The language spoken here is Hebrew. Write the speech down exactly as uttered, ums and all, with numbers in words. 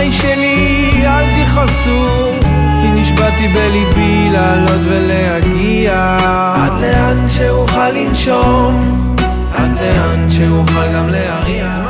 שלי שלי אל תכעסו, כי נשבעתי בליבי לעלות ולהגיע עד לאן שאוכל לנשום, עד לאן שאוכל גם להריח.